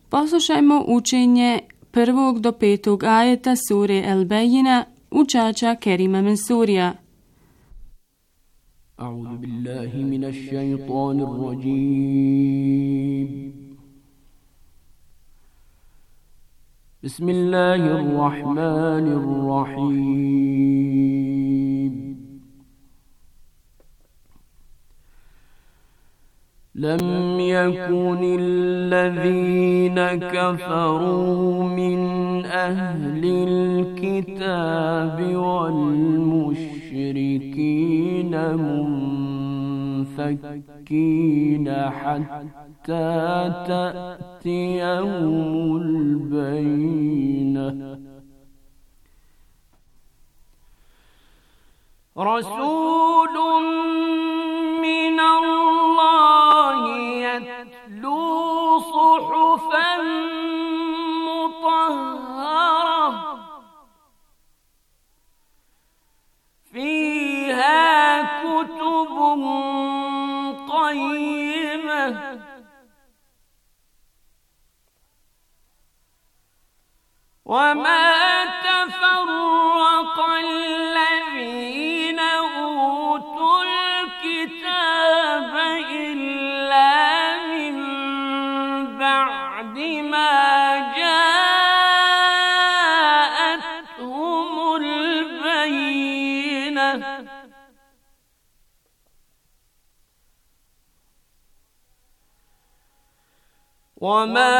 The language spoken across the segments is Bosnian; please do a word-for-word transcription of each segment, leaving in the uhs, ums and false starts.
Poslušajmo učenje prvog do petog ajeta sure El-Bejina učača Kerima Mensurija. A'udhu billahi minash shaitanir rajim. Bismillahirrahmanirrahim. لم يكن الذين كفروا من أهل الكتاب والمشركين منفكين حتى تأتيهم البينة رسول من الله يتلو صحفا مطهرة فيها كتب قيمة وما تفرق الذين أوتوا الكتاب إلا من بعد ما جاءتهم البينة وما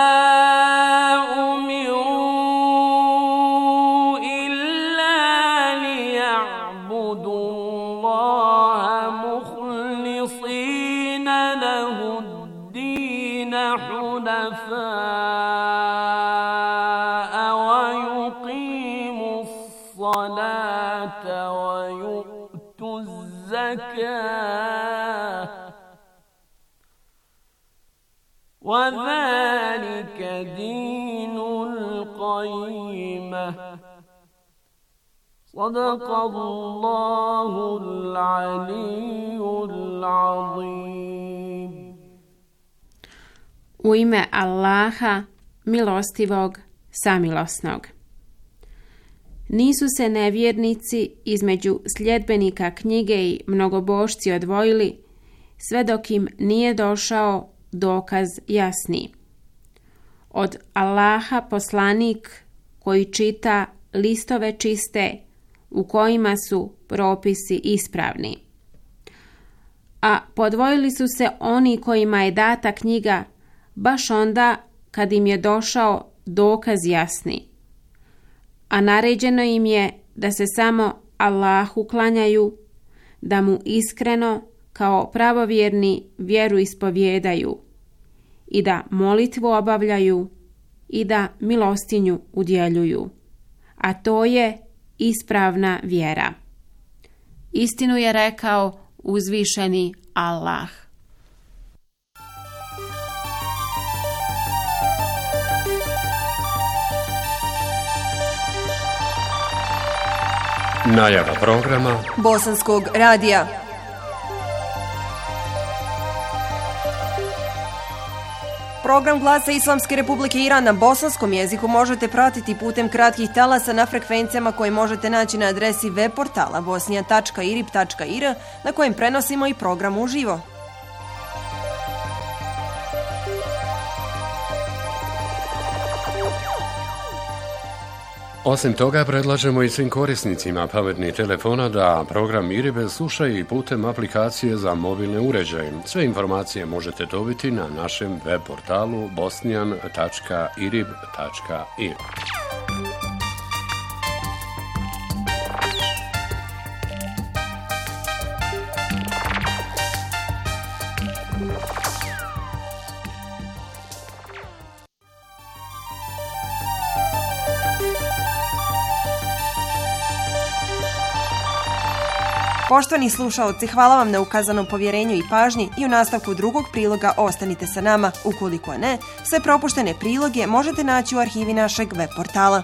ويقيموا الصلاة ويؤتوا الزكاة وذلك دين القيمة صدق الله العلي العظيم. U ime Allaha, milostivog, samilosnog. Nisu se nevjernici između sljedbenika knjige i mnogobošci odvojili, sve dok im nije došao dokaz jasni. Od Allaha poslanik koji čita listove čiste u kojima su propisi ispravni. A podvojili su se oni kojima je data knjiga baš onda kad im je došao dokaz jasni. A naređeno im je da se samo Allahu klanjaju, da mu iskreno kao pravovjerni vjeru ispovjedaju i da molitvu obavljaju i da milostinju udjeljuju. A to je ispravna vjera. Istinu je rekao uzvišeni Allah. Najava programa Bosanskog radija. Program Glasa Islamske Republike Iran na bosanskom jeziku možete pratiti putem kratkih talasa na frekvencijama koje možete naći na adresi web portala bosnija tačka irib tačka ir na kojem prenosimo i program uživo. Osim toga, predlažemo i svim korisnicima pametnih telefona da program Iribe slušaju i putem aplikacije za mobilne uređaje. Sve informacije možete dobiti na našem web portalu bosnijan tačka irib tačka ir. Poštovani slušaoci, hvala vam na ukazanom povjerenju i pažnji i u nastavku drugog priloga ostanite sa nama. Ukoliko ne, sve propuštene priloge možete naći u arhivi našeg web portala.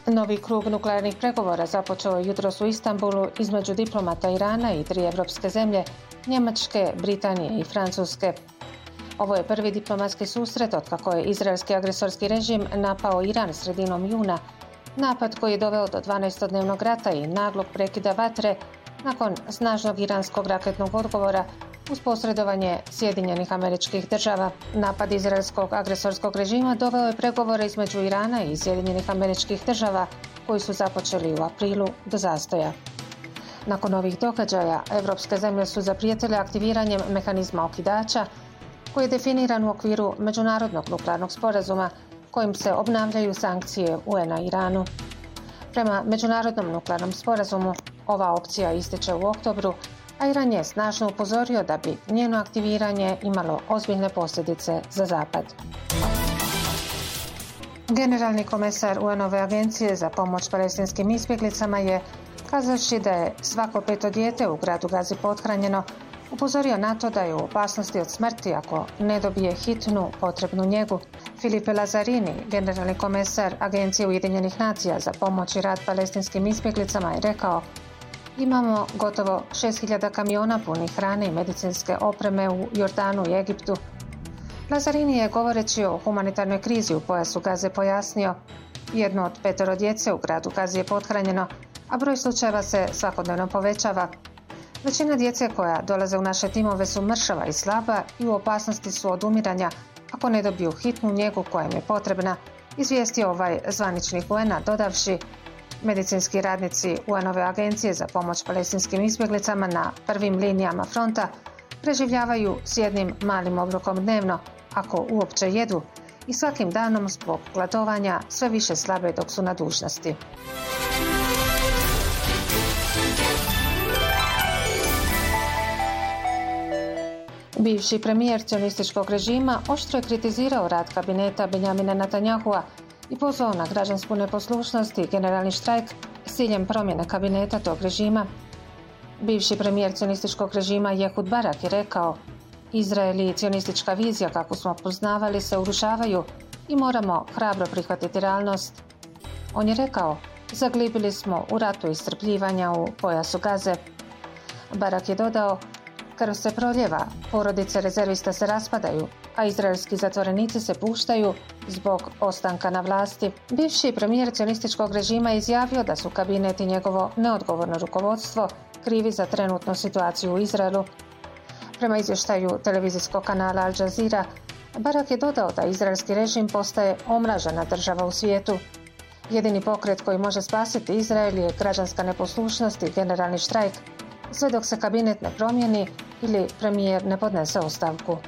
Novi krug nuklearnih pregovora započeo je jutros u Istanbulu između diplomata Irana i tri evropske zemlje, Njemačke, Britanije i Francuske. Ovo je prvi diplomatski susret otkako je izraelski agresorski režim napao Iran sredinom juna, napad koji je doveo do dvanaestodnevnog rata i naglog prekida vatre nakon snažnog iranskog raketnog odgovora uz posredovanje Sjedinjenih Američkih Država. Napad izraelskog agresorskog režima doveo je pregovore između Irana i Sjedinjenih Američkih Država koji su započeli u aprilu do zastoja. Nakon ovih događaja, evropske zemlje su zaprijetile aktiviranjem mehanizma okidača koji je definiran u okviru Međunarodnog nuklearnog sporazuma kojim se obnavljaju sankcije U N-a Iranu. Prema Međunarodnom nuklearnom sporazumu, ova opcija ističe u oktobru, a Iran je snažno upozorio da bi njeno aktiviranje imalo ozbiljne posljedice za Zapad. Generalni komesar U N-ove agencije za pomoć palestinskim izbjeglicama je, kazavši da je svako peto dijete u gradu Gazi pothranjeno, upozorio na to da je u opasnosti od smrti ako ne dobije hitnu potrebnu njegu. Filipe Lazzarini, generalni komesar Agencije Ujedinjenih nacija za pomoć i rad palestinskim izbjeglicama, je rekao: imamo gotovo šest hiljada kamiona punih hrane i medicinske opreme u Jordanu i Egiptu. Lazzarini je, govoreći o humanitarnoj krizi u pojasu Gaze, pojasnio: jedno od petoro djece u gradu Gazi je pothranjeno, a broj slučajeva se svakodnevno povećava. Većina djece koja dolaze u naše timove su mršava i slaba i u opasnosti su od umiranja ako ne dobiju hitnu njegu koja im je potrebna, izvijestio ovaj zvaničnik U N-a, dodavši: medicinski radnici U N-ove agencije za pomoć palestinskim izbjeglicama na prvim linijama fronta preživljavaju s jednim malim obrokom dnevno, ako uopće jedu, i svakim danom zbog gladovanja sve više slabe dok su na dužnosti. Bivši premijer cionističkog režima oštro je kritizirao rad kabineta Benjamina Netanyahua i pozvao na građansku neposlušnost i generalni štrajk s ciljem promjene kabineta tog režima. Bivši premijer cionističkog režima Ehud Barak je rekao: Izrael i cionistička vizija kako smo poznavali se urušavaju i moramo hrabro prihvatiti realnost. On je rekao: zaglibili smo u ratu iscrpljivanja u pojasu Gaze. Barak je dodao: krv se proljeva, porodice rezervista se raspadaju, a izraelski zatvorenici se puštaju zbog ostanka na vlasti. Bivši premijer cionističkog režima je izjavio da su kabinet i njegovo neodgovorno rukovodstvo krivi za trenutnu situaciju u Izraelu. Prema izvještaju televizijskog kanala Al Jazeera, Barak je dodao da izraelski režim postaje omražena država u svijetu. Jedini pokret koji može spasiti Izrael je građanska neposlušnost i generalni štrajk, sve dok se kabinet ne promijeni ili premijer ne podnese ostavku.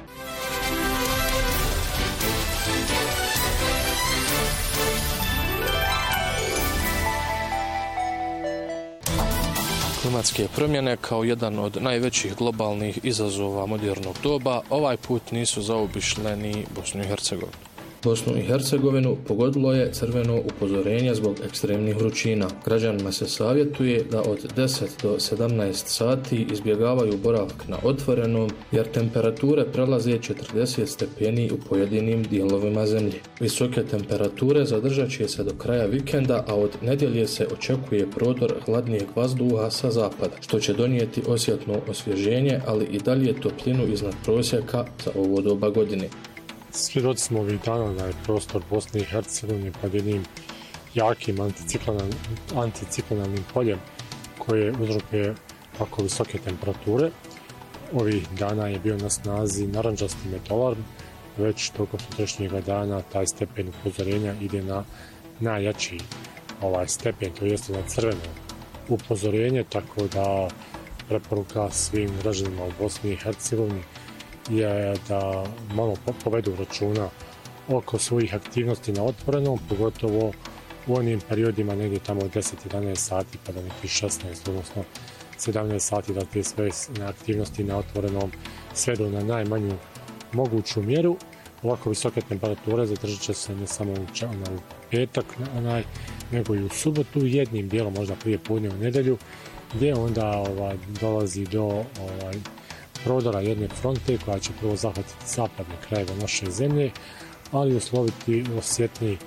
Klimatske promjene kao jedan od najvećih globalnih izazova modernog doba ovaj put nisu zaobišle ni Bosnu i Hercegovinu. Bosnu i Hercegovinu pogodilo je crveno upozorenje zbog ekstremnih vrućina. Građanima se savjetuje da od deset do sedamnaest sati izbjegavaju boravak na otvorenom, jer temperature prelaze četrdeset stepeni u pojedinim dijelovima zemlje. Visoke temperature zadržat će se do kraja vikenda, a od nedjelje se očekuje prodor hladnijeg vazduha sa zapada, što će donijeti osjetno osvježenje, ali i dalje toplinu iznad prosjeka za ovo doba godine. Svjedoci smo ovih dana da je prostor Bosne i Hercegovine pod jednim jakim anticiklonalnim poljem koje uzrokuje tako visoke temperature. Ovih dana je bio na snazi narandžasti metolarm, već tokom sutrašnjega dana taj stepen upozorenja ide na najjači ovaj stepen, to jeste na crveno upozorenje, tako da preporuka svim građanima u Bosni i Hercegovini je da malo povedu računa oko svojih aktivnosti na otvorenom, pogotovo u onim periodima negdje tamo od deset do jedanaest sati pa do nekih šesnaest, odnosno sedamnaest sati, da te sve aktivnosti na otvorenom svedu na najmanju moguću mjeru. Ovako visoke temperature zadržat će se ne samo u petak, onaj, nego i u subotu, jednim dijelom možda prije podne u nedjelju, gdje onda ovaj, dolazi do ovaj, prodora jedne fronte koja će prvo zahvatiti zapadne krajeve naše zemlje, ali usloviti osjetni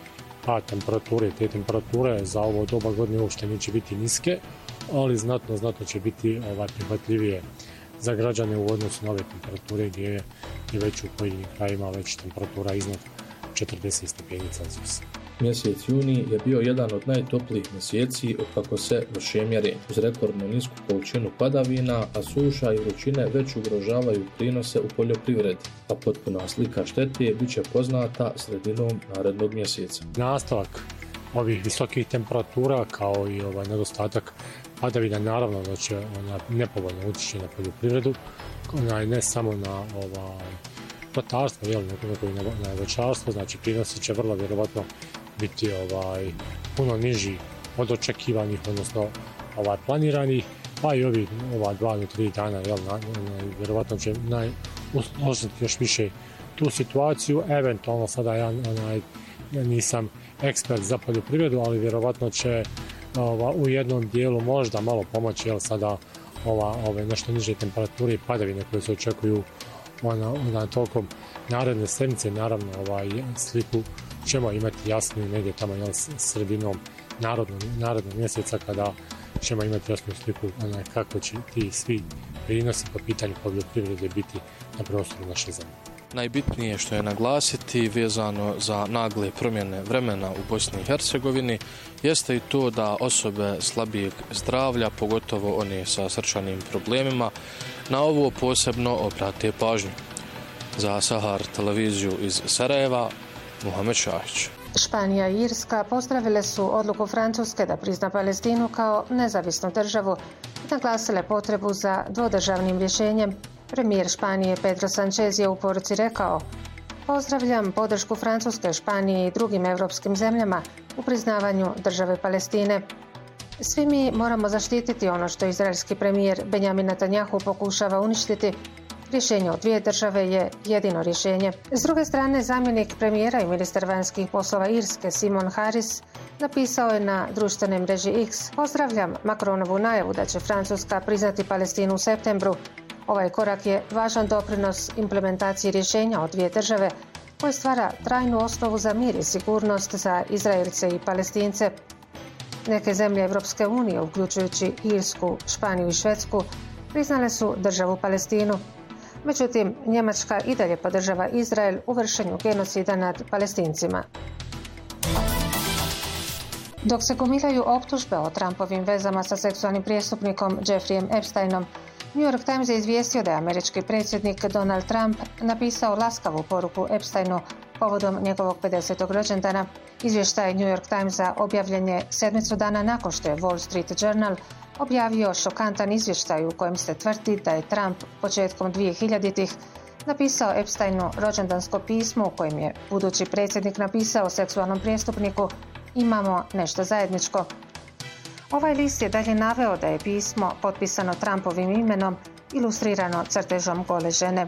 pad temperature. Te temperature za ovo doba godine uopšte neće biti niske, ali znatno, znatno će biti ovaj, prihvatljivije za građane u odnosu na ove temperature gdje je i već u pojedinim krajima već temperatura iznad četrdeset stepeni Celzijusa. Mjesec juni je bio jedan od najtoplijih mjeseci otkako se vrše mjere. Uz rekordno nisku količinu padavina, a suša i vrućine već ugrožavaju prinose u poljoprivredi, a potpuna slika štete bit će poznata sredinom narednog mjeseca. Nastavak ovih visokih temperatura kao i ovaj nedostatak padavina naravno da će ona nepovoljno utjeći na poljoprivredu, ona ne samo na ovaj ratarstvo, jel, nego i na, na voćarstvo, znači prinosi će vrlo vjerovatno biti ovaj puno niži od očekivanih, odnosno ovaj planiranih, pa i ovi ova dva do tri dana, jel, na, na, vjerovatno će naj osjetiti još više tu situaciju. Eventualno sada ja, onaj, ja nisam ekspert za poljoprivredu, ali vjerovatno će ova, u jednom dijelu možda malo pomoći, jel, sada ova, ove nešto niže temperature i padavine koje se očekuju ona, ona tokom naredne sedmice. Naravno ovaj sliku ćemo imati jasniju negdje tamo, jel, sredinom narodnog, narodnog mjeseca, kada ćemo imati jasnu sliku ona, kako će ti svi prinosi po pitanju poljoprivrede biti na prostoru naše zemlje. Najbitnije što je naglasiti vezano za nagle promjene vremena u Bosni i Hercegovini jeste i to da osobe slabijeg zdravlja, pogotovo one sa srčanim problemima, na ovo posebno obrate pažnju. Za Sahar televiziju iz Sarajeva, Muhamed Šahić. Španija i Irska pozdravile su odluku Francuske da prizna Palestinu kao nezavisnu državu i naglasile potrebu za dvodržavnim rješenjem. Premijer Španije Pedro Sanchez je u poruci rekao: "Pozdravljam podršku Francuske, Španije i drugim europskim zemljama u priznavanju države Palestine. Svi mi moramo zaštititi ono što izraelski premijer Benjamin Netanjahu pokušava uništiti. Rješenje od dvije države je jedino rješenje." S druge strane, zamjenik premijera i ministar vanjskih poslova Irske Simon Harris napisao je na društvenoj mreži X: "Pozdravljam Macronovu najavu da će Francuska priznati Palestinu u septembru. Ovaj korak je važan doprinos implementaciji rješenja od dvije države koje stvara trajnu osnovu za mir i sigurnost za Izraelce i Palestince." Neke zemlje Europske unije, uključujući Irsku, Španiju i Švedsku, priznale su državu Palestinu. Međutim, Njemačka i dalje podržava Izrael u vršenju genocida nad Palestincima. Dok se gomilaju optužbe o Trumpovim vezama sa seksualnim prijestupnikom Jeffreyem Epsteinom, New York Times je izvijestio da je američki predsjednik Donald Trump napisao laskavu poruku Epsteinu povodom njegovog pedesetog rođendana. Izvještaj New York Timesa objavljen je sedmicu dana nakon što je Wall Street Journal objavio šokantan izvještaj u kojem se tvrdi da je Trump početkom dvijehiljaditih napisao Epsteinu rođendansko pismo u kojem je budući predsjednik napisao seksualnom prijestupniku: "Imamo nešto zajedničko." Ovaj list je dalje naveo da je pismo potpisano Trumpovim imenom, ilustrirano crtežom gole žene.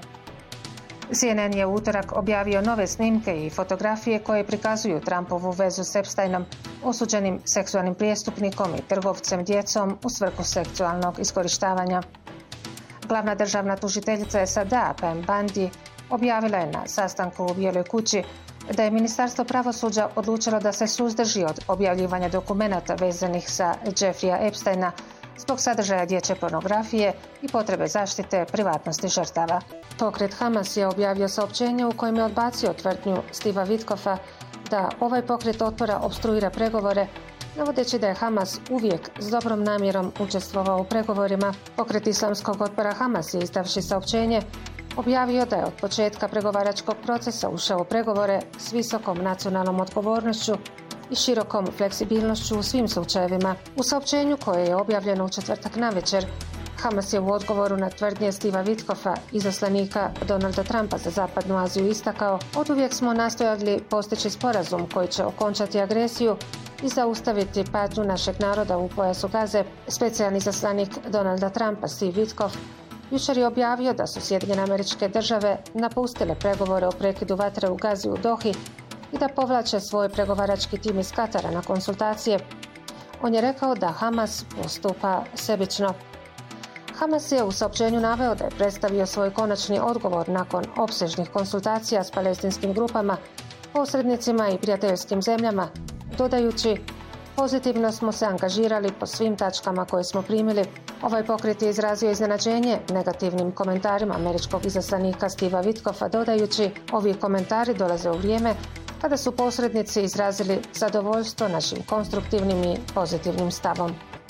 C N N je u utorak objavio nove snimke i fotografije koje prikazuju Trumpovu vezu s Epsteinom, osuđenim seksualnim prijestupnikom i trgovcem djecom u svrhu seksualnog iskorištavanja. Glavna državna tužiteljica S A D-a Pam Bondi objavila je na sastanku u Bijeloj kući da je Ministarstvo pravosuđa odlučilo da se suzdrži od objavljivanja dokumenata vezanih za Jeffreya Epsteina zbog sadržaja dječje pornografije i potrebe zaštite privatnosti žrtava. Pokret Hamas je objavio saopćenje u kojem je odbacio tvrdnju Steva Witkoffa da ovaj pokret otpora opstruira pregovore, navodeći da je Hamas uvijek s dobrom namjerom učestvovao u pregovorima. Pokret islamskog otpora Hamas je, izdavši saopćenje, objavio da je od početka pregovaračkog procesa ušao u pregovore s visokom nacionalnom odgovornošću i širokom fleksibilnošću u svim slučajevima. U saopćenju koje je objavljeno u četvrtak navečer, Hamas je u odgovoru na tvrdnje Steva Witkoffa, izaslanika Donalda Trumpa za Zapadnu Aziju, istakao: "Oduvijek smo nastojali postići sporazum koji će okončati agresiju i zaustaviti patnju našeg naroda u pojasu Gaze." Specijalni izaslanik Donalda Trumpa Steve Witkoff jučer je objavio da su Sjedinjene Američke Države napustile pregovore o prekidu vatre u Gazi u Dohi i da povlače svoj pregovarački tim iz Katara na konsultacije. On je rekao da Hamas postupa sebično. Hamas je u saopćenju naveo da je predstavio svoj konačni odgovor nakon opsežnih konsultacija s palestinskim grupama posrednicima i prijateljskim zemljama, dodajući: pozitivno smo se angažirali po svim tačkama koje smo primili. Ovaj pokret je izrazio iznenađenje negativnim komentarima američkog izaslanika Steva Witkoffa, dodajući: ovi komentari dolaze u vrijeme kada su posrednici izrazili zadovoljstvo našim konstruktivnim i pozitivnim stavom.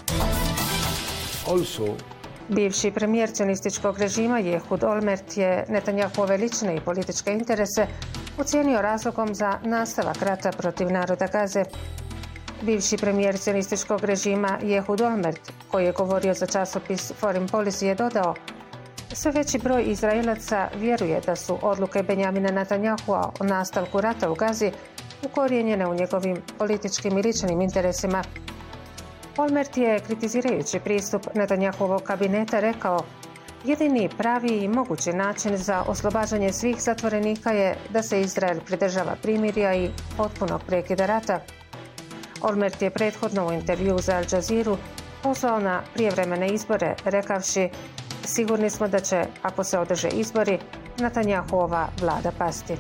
Also, bivši premijer cionističkog režima Ehud Olmert je Netanjahove lične i političke interese ocijenio razlogom za nastavak rata protiv naroda Gaze. Bivši premijer cionističkog režima Ehud Olmert, koji je govorio za časopis Foreign Policy, je dodao: sve veći broj Izraelaca vjeruje da su odluke Benjamina Netanjahua o nastavku rata u Gazi ukorijenjene u njegovim političkim i ličnim interesima. Olmert je, kritizirajući pristup Netanjahuovog kabineta, rekao: jedini pravi i mogući način za oslobađanje svih zatvorenika je da se Izrael pridržava primirja i potpunog prekida rata. Olmert je prethodno u intervju za Al Jazeeru pozvao na prijevremene izbore, rekavši: sigurni smo da će, ako se održe izbori, Netanjahuova vlada pasti.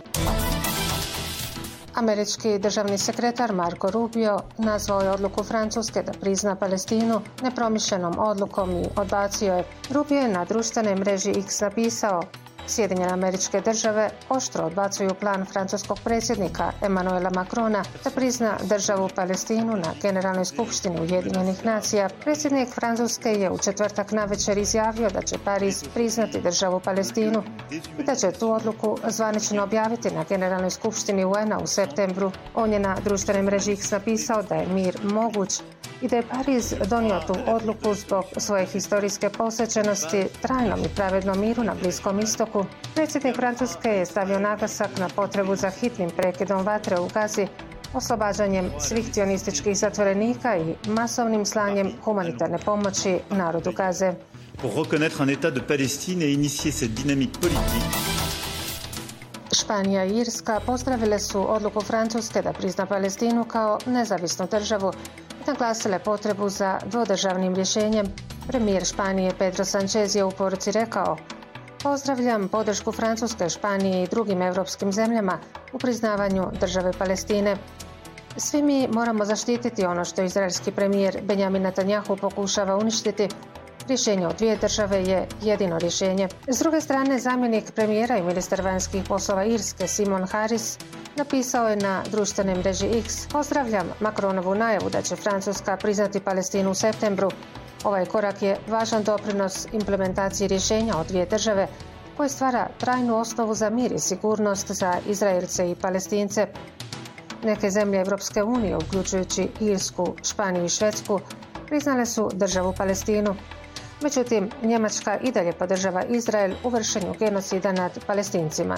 Američki državni sekretar Marco Rubio nazvao je odluku Francuske da prizna Palestinu nepromišljenom odlukom i odbacio je. Rubio je na društvenoj mreži X napisao: Sjedinjene Američke Države oštro odbacuju plan francuskog predsjednika Emmanuela Macrona da prizna državu Palestinu na Generalnoj skupštini Ujedinjenih nacija. Predsjednik Francuske je u četvrtak navečer izjavio da će Pariz priznati državu Palestinu i da će tu odluku zvanično objaviti na Generalnoj skupštini U N a u septembru. On je na društvenoj mreži X napisao da je mir moguć i da je Pariz donio tu odluku zbog svoje historijske posvećenosti trajnom i pravednom miru na Bliskom istoku. Predsjednik Francuske je stavio naglasak na potrebu za hitnim prekidom vatre u Gazi, oslobađanjem svih cionističkih zatvorenika i masovnim slanjem humanitarne pomoći narodu Gaze. Pour reconnaître un état de Palestine et initier cette dynamique politique. Španija i Irska pozdravile su odluku Francuske da prizna Palestinu kao nezavisnu državu i naglasile potrebu za dvodržavnim rješenjem. Premijer Španije Pedro Sanchez je u poruci rekao: pozdravljam podršku Francuske, Španije i drugim europskim zemljama u priznavanju države Palestine. Svi mi moramo zaštititi ono što izraelski premijer Benjamin Netanjahu pokušava uništiti. Rješenje od dvije države je jedino rješenje. S druge strane, zamjenik premijera i ministar vanjskih poslova Irske Simon Harris napisao je na društvenoj mreži X: pozdravljam Macronovu najavu da će Francuska priznati Palestinu u septembru. Ovaj korak je važan doprinos implementaciji rješenja od dvije države koje stvara trajnu osnovu za mir i sigurnost za Izraelce i Palestince. Neke zemlje Europske unije, uključujući Irsku, Španiju i Švedsku, priznale su državu Palestinu. Međutim, Njemačka i dalje podržava Izrael u vršenju genocida nad Palestincima.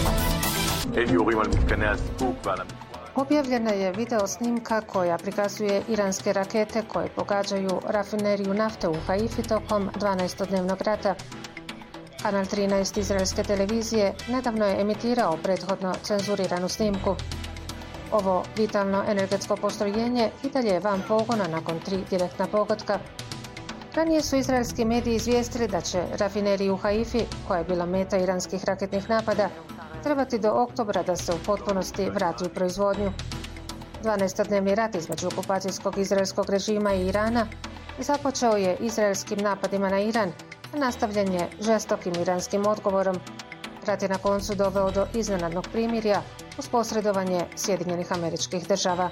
Objavljena je video snimka koja prikazuje iranske rakete koje pogađaju rafineriju nafte u Haifi tokom dvanaestodnevnog rata. Kanal trinaest izraelske televizije nedavno je emitirao prethodno cenzuriranu snimku. Ovo vitalno energetsko postrojenje i dalje je van pogona nakon tri direktna pogotka. Ranije su izraelski mediji izvijestili da će rafineriju u Haifi, koja je bila meta iranskih raketnih napada, trebati do oktobra da se u potpunosti vrati u proizvodnju. dvanaestodnevni rat između okupacijskog izraelskog režima i Irana započeo je izraelskim napadima na Iran, a nastavljen je žestokim iranskim odgovorom. Rat je na koncu doveo do iznenadnog primirja uz posredovanje Sjedinjenih Američkih Država.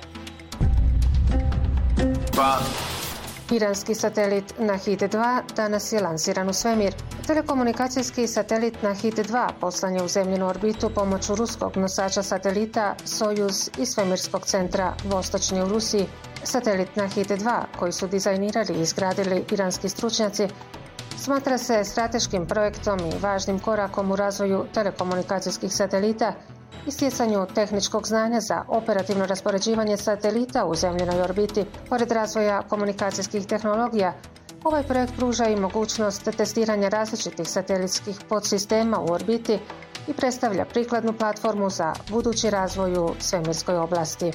Pa. Iranski satelit Nahid dva danas je lansiran u svemir. Telekomunikacijski satelit Nahid dva poslan je u zemljinu orbitu pomoću ruskog nosača satelita Sojuz iz svemirskog centra Vostočni u Rusiji. Satelit Nahid dva, koji su dizajnirali i izgradili iranski stručnjaci, smatra se strateškim projektom i važnim korakom u razvoju telekomunikacijskih satelita i stjecanju tehničkog znanja za operativno raspoređivanje satelita u zemljinoj orbiti. Pored razvoja komunikacijskih tehnologija, ovaj projekt pruža i mogućnost testiranja različitih satelitskih podsistema u orbiti i predstavlja prikladnu platformu za budući razvoj u svemirskoj oblasti.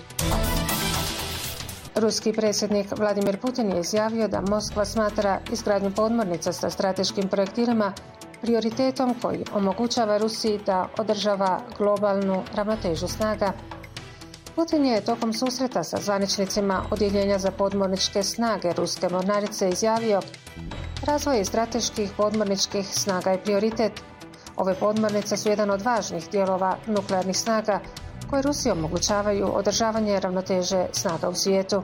Ruski predsjednik Vladimir Putin je izjavio da Moskva smatra izgradnju podmornica sa strateškim projektilima prioritetom koji omogućava Rusiji da održava globalnu ravnotežu snaga. Putin je tokom susreta sa zvaničnicima Odjeljenja za podmorničke snage Ruske mornarice izjavio: razvoj strateških podmorničkih snaga je prioritet. Ove podmornice su jedan od važnih dijelova nuklearnih snaga koje Rusiji omogućavaju održavanje ravnoteže snaga u svijetu.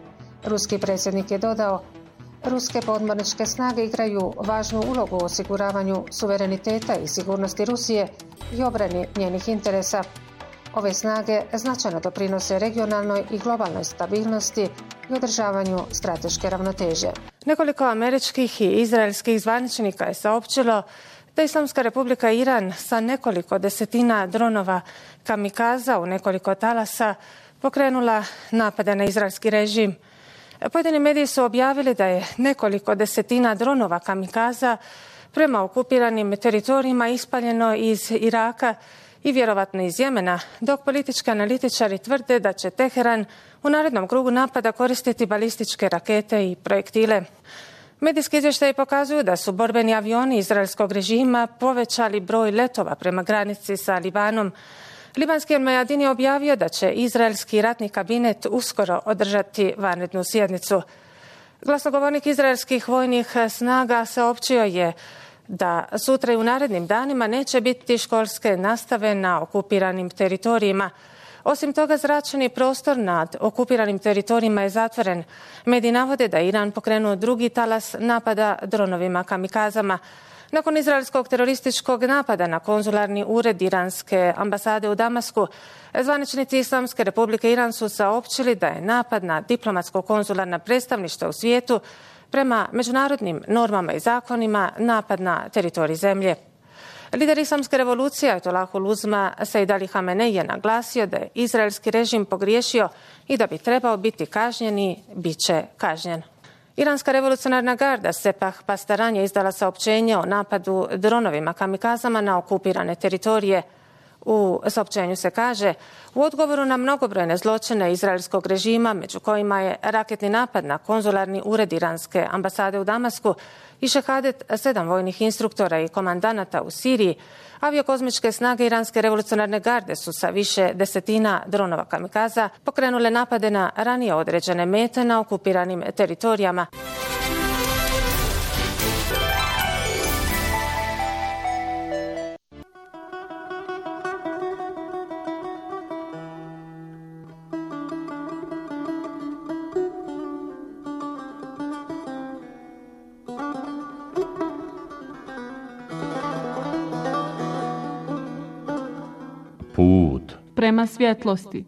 Ruski predsjednik je dodao: ruske podmorničke snage igraju važnu ulogu u osiguravanju suvereniteta i sigurnosti Rusije i obrani njenih interesa. Ove snage značajno doprinose regionalnoj i globalnoj stabilnosti i održavanju strateške ravnoteže. Nekoliko američkih i izraelskih zvaničnika je saopćilo da Islamska Republika Iran sa nekoliko desetina dronova kamikaza u nekoliko talasa pokrenula napade na izraelski režim. Pojedini mediji su objavili da je nekoliko desetina dronova kamikaza prema okupiranim teritorijima ispaljeno iz Iraka i vjerovatno iz Jemena, dok politički analitičari tvrde da će Teheran u narednom krugu napada koristiti balističke rakete i projektile. Medijski izvještaji pokazuju da su borbeni avioni izraelskog režima povećali broj letova prema granici sa Libanom. Libanski Al-Mayadin je objavio da će izraelski ratni kabinet uskoro održati vanrednu sjednicu. Glasnogovornik izraelskih vojnih snaga saopćio je da sutra i u narednim danima neće biti školske nastave na okupiranim teritorijima. Osim toga, zračni prostor nad okupiranim teritorijima je zatvoren. Mediji navode da je Iran pokrenuo drugi talas napada dronovima kamikazama. Nakon izraelskog terorističkog napada na konzularni ured iranske ambasade u Damasku, zvaničnici Islamske Republike Iran su saopćili da je napad na diplomatsko-konzularna predstavništva u svijetu prema međunarodnim normama i zakonima napad na teritorij zemlje. Lider Islamske revolucije Ajatolahul Uzma Sejd Ali Hamenej je naglasio da je izraelski režim pogriješio i da bi trebao biti kažnjen i bit će kažnjen. Iranska revolucionarna garda Sepah Pastaran je izdala saopćenje o napadu dronovima kamikazama na okupirane teritorije. U saopćenju se kaže: u odgovoru na mnogobrojne zločine izraelskog režima, među kojima je raketni napad na konzularni ured iranske ambasade u Damasku i šehadet sedam vojnih instruktora i komandanata u Siriji, aviokozmičke snage Iranske revolucionarne garde su sa više desetina dronova kamikaza pokrenule napade na ranije određene mete na okupiranim teritorijama. Put prema svjetlosti.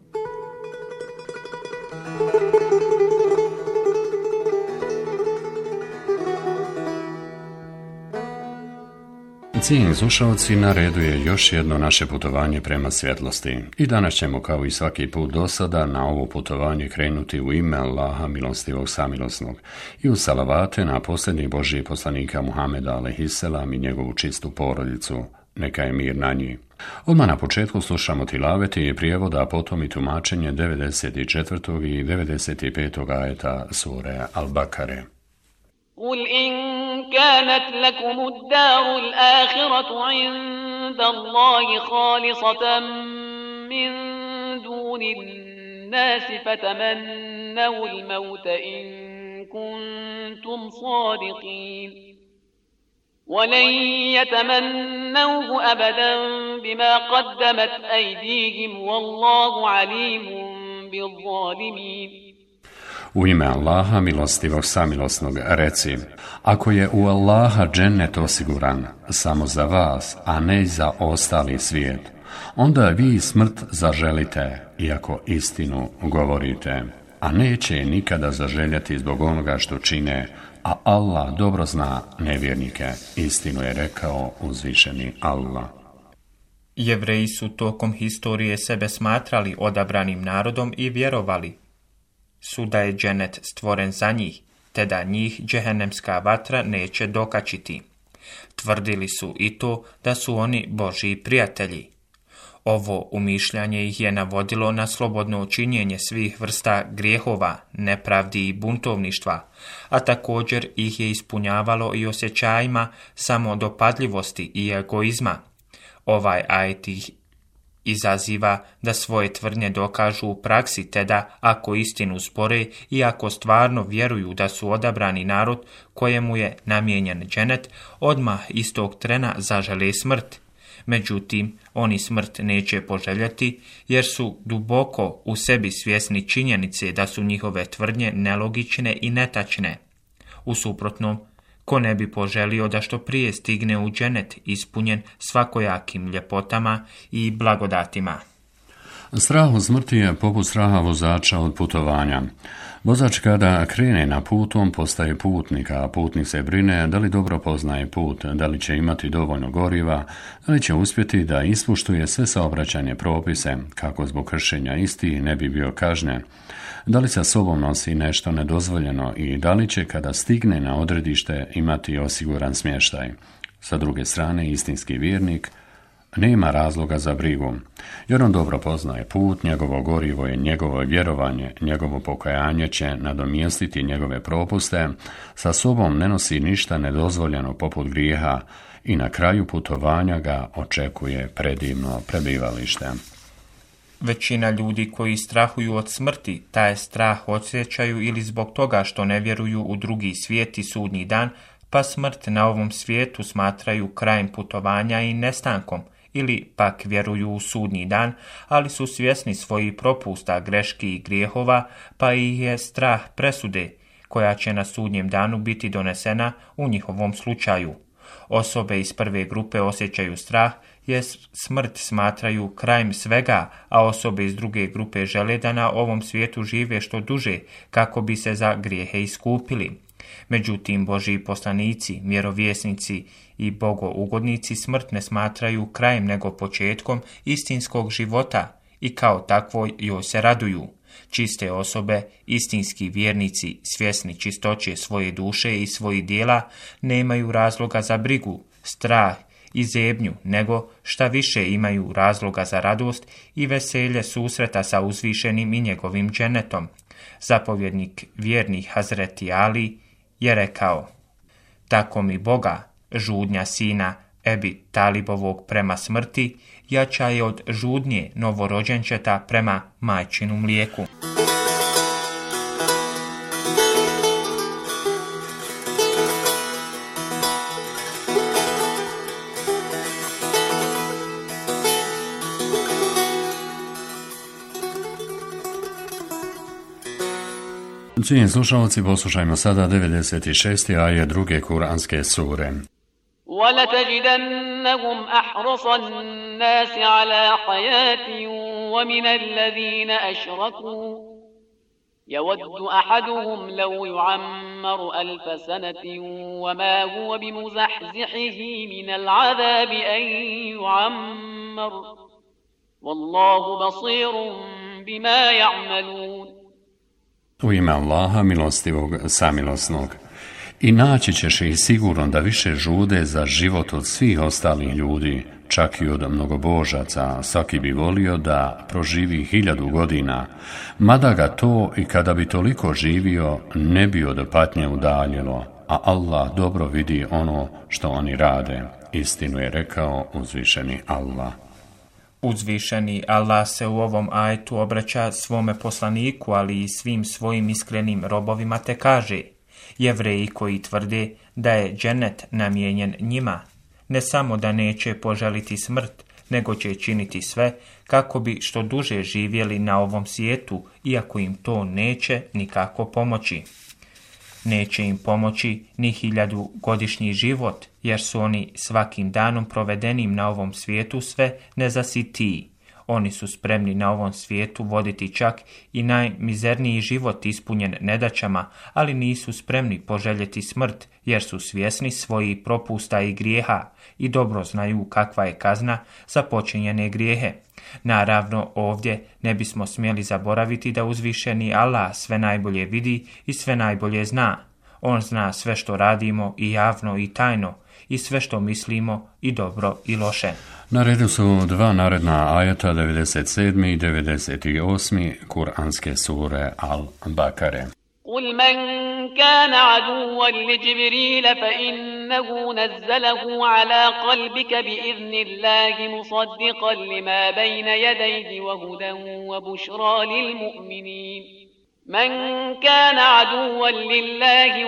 Cijenjeni slušalci, na redu je još jedno naše putovanje prema svjetlosti. I danas ćemo, kao i svaki put do sada, na ovo putovanje krenuti u ime Allaha milostivog samilosnog i u salavate na posljednjeg Božijeg poslanika Muhameda alejhiselam i njegovu čistu porodicu. Neka je mir na njih. Odmah na početku slušamo tilaveti i prijevoda, a potom i tumačenje devedeset četvrtog i devedeset petog ajeta sure Al-Bakare. قل إن كانت لكم الدار الآخرة عند الله خالصة من دون الناس فتمنوا الموت إن كنتم صادقين ولن يتمنوه أبدا بما قدمت أيديهم والله عليم بالظالمين. U ime Allaha milostivog samilosnog reci: ako je u Allaha džennet osiguran samo za vas, a ne za ostali svijet, onda vi smrt zaželite, iako istinu govorite, a neće je nikada zaželjeti zbog onoga što čine, a Allah dobro zna nevjernike. Istinu je rekao uzvišeni Allah. Jevreji su tokom historije sebe smatrali odabranim narodom i vjerovali su da je dženet stvoren za njih, te da njih džehennemska vatra neće dokačiti. Tvrdili su i to da su oni Božji prijatelji. Ovo umišljanje ih je navodilo na slobodno činjenje svih vrsta grijehova, nepravdi i buntovništva, a također ih je ispunjavalo i osjećajima samodopadljivosti i egoizma. Ovaj ajet ih Izaziva da svoje tvrdnje dokažu u praksi, te da, ako istinu spore i ako stvarno vjeruju da su odabrani narod kojemu je namijenjen dženet, odmah istog trena zažele smrt. Međutim, oni smrt neće poželjeti jer su duboko u sebi svjesni činjenice da su njihove tvrdnje nelogične i netačne. U suprotnom, ko ne bi poželio da što prije stigne u dženet ispunjen svakojakim ljepotama i blagodatima. Strah od smrti je poput straha vozača od putovanja. Vozač kada krene na put, on postaje putnik, a putnik se brine da li dobro poznaje put, da li će imati dovoljno goriva, da li će uspjeti da ispoštuje sve saobraćajne propise, kako zbog kršenja isti ne bi bio kažnjen, da li sa sobom nosi nešto nedozvoljeno i da li će kada stigne na odredište imati osiguran smještaj. Sa druge strane, istinski vjernik nema razloga za brigu, jer on dobro poznaje put, njegovo gorivo je njegovo vjerovanje, njegovo pokajanje će nadomjestiti njegove propuste, sa sobom ne nosi ništa nedozvoljeno poput grijeha i na kraju putovanja ga očekuje predivno prebivalište. Većina ljudi koji strahuju od smrti, taj strah osjećaju ili zbog toga što ne vjeruju u drugi svijet i sudnji dan, pa smrt na ovom svijetu smatraju krajem putovanja i nestankom, ili pak vjeruju u sudnji dan, ali su svjesni svojih propusta, greški i grijehova, pa ih je strah presude, koja će na sudnjem danu biti donesena u njihovom slučaju. Osobe iz prve grupe osjećaju strah, jer smrt smatraju krajem svega, a osobe iz druge grupe žele da na ovom svijetu žive što duže, kako bi se za grijehe iskupili. Međutim, Božji poslanici, vjerovjesnici i bogougodnici smrt ne smatraju krajem nego početkom istinskog života i kao takvoj joj se raduju. Čiste osobe, istinski vjernici, svjesni čistoće svoje duše i svojih dijela, nemaju razloga za brigu, strah i zebnju, nego šta više imaju razloga za radost i veselje susreta sa uzvišenim i njegovim dženetom. Zapovjednik vjernih Hazreti Ali je rekao: tako mi Boga, žudnja sina Ebi Talibovog prema smrti jača je od žudnje novorođenčeta prema majčinu mlijeku. Cijenjeni slušalci, poslušajmo sada devedeset šesti ajet druge kuranske sure. وَلَتَجِدَنَّهُمْ أَحْرَصَ النَّاسِ عَلَى حَيَاةٍ وَمِنَ الَّذِينَ أَشْرَكُوا يَوَدُّ أَحَدُهُمْ لَوْ يُعَمَّرُ أَلْفَ سَنَةٍ وَمَا هُوَ بِمُزَحْزِحِهِ مِنَ الْعَذَابِ أَن يُعَمَّرَ وَاللَّهُ بَصِيرٌ بِمَا يَعْمَلُونَ. U ime Allaha, milostivog, samilosnog. I naći ćeš ih sigurno da više žude za život od svih ostalih ljudi, čak i od mnogobožaca. Svaki bi volio da proživi hiljadu godina, mada ga to i kada bi toliko živio ne bi od patnje udaljilo, a Allah dobro vidi ono što oni rade. Istinu je rekao uzvišeni Allah. Uzvišeni Allah se u ovom ajetu obraća svome poslaniku, ali i svim svojim iskrenim robovima, te kaže: Jevreji koji tvrde da je dženet namijenjen njima, ne samo da neće poželiti smrt, nego će činiti sve kako bi što duže živjeli na ovom svijetu, iako im to neće nikako pomoći. Neće im pomoći ni hiljadu godišnji život, jer su oni svakim danom provedenim na ovom svijetu sve nezasitiji. Oni su spremni na ovom svijetu voditi čak i najmizerniji život ispunjen nedaćama, ali nisu spremni poželjeti smrt, jer su svjesni svojih propusta i grijeha i dobro znaju kakva je kazna za počinjene grijehe. Naravno, ovdje ne bismo smjeli zaboraviti da uzvišeni Allah sve najbolje vidi i sve najbolje zna. On zna sve što radimo i javno i tajno, i sve što mislimo i dobro i loše. Na redu su dva naredna ajeta, devedeset sedmi i devedeset osmi kuranske sure Al-Bakare. قُلْ مَنْ كَانَ عَدُوًّا لِجِبْرِيلَ فَإِنَّ إنه نزله على قلبك بإذن الله مصدقا لما بين يديه وهدى وبشرى للمؤمنين من كان عدوا لله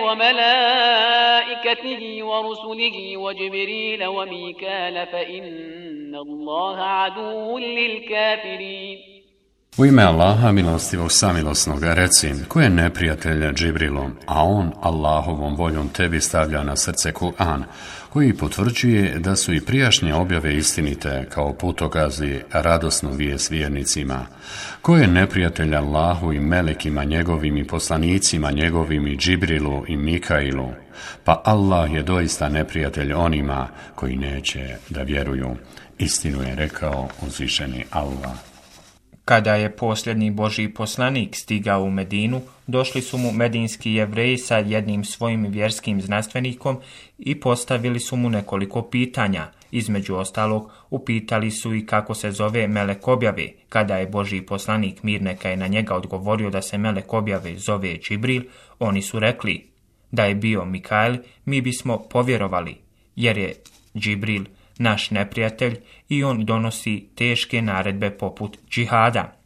وملائكته ورسله وجبريل وميكال فإن الله عدو للكافرين. U ime Allaha milostivog samilosnog reci, ko je neprijatelj Džibrilom, a on Allahovom voljom tebi stavlja na srce Kur'an, koji potvrđuje da su i prijašnje objave istinite kao putokazi radosnu vijest vjernicima. Ko je neprijatelj Allahu i melekima njegovim i poslanicima njegovim i Džibrilu i Mikailu, pa Allah je doista neprijatelj onima koji neće da vjeruju. Istinu je rekao uzvišeni Allah. Kada je posljednji Božji poslanik stigao u Medinu, došli su mu medinski Jevreji sa jednim svojim vjerskim znanstvenikom i postavili su mu nekoliko pitanja. Između ostalog, upitali su i kako se zove melek objave. Kada je Božji poslanik, mir neka je na njega, odgovorio da se melek objave zove Džibril, oni su rekli da je bio Mikail, mi bismo povjerovali, jer je Džibril naš neprijatelj i on donosi teške naredbe poput džihada.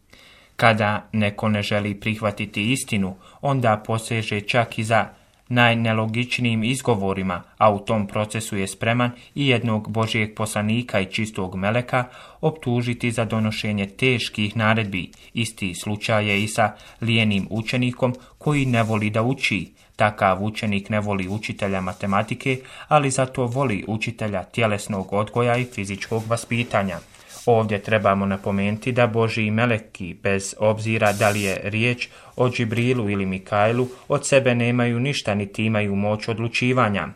Kada neko ne želi prihvatiti istinu, onda poseže čak i za najnelogičnijim izgovorima, a u tom procesu je spreman i jednog Božjeg poslanika i čistog meleka optužiti za donošenje teških naredbi. Isti slučaj je i sa lijenim učenikom koji ne voli da uči. Takav učenik ne voli učitelja matematike, ali zato voli učitelja tjelesnog odgoja i fizičkog vaspitanja. Ovdje trebamo napomenuti da Božji meleki, bez obzira da li je riječ o Džibrilu ili Mikailu, od sebe nemaju ništa niti imaju moć odlučivanja.